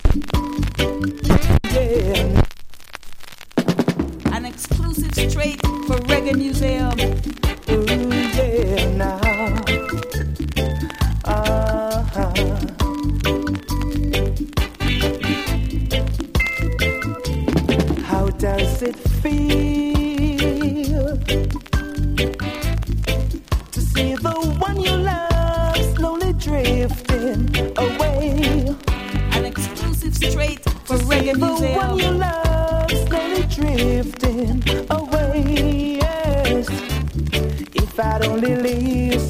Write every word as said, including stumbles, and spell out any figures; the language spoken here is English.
Yeah. An exclusive straight for Reggae Museum. Ooh, yeah, now. Uh-huh. How does it feel to see the one you love slowly drifting away? An exclusive straight for Reggae Museum. The one you love slowly drifting away. Yes, if I'd only leave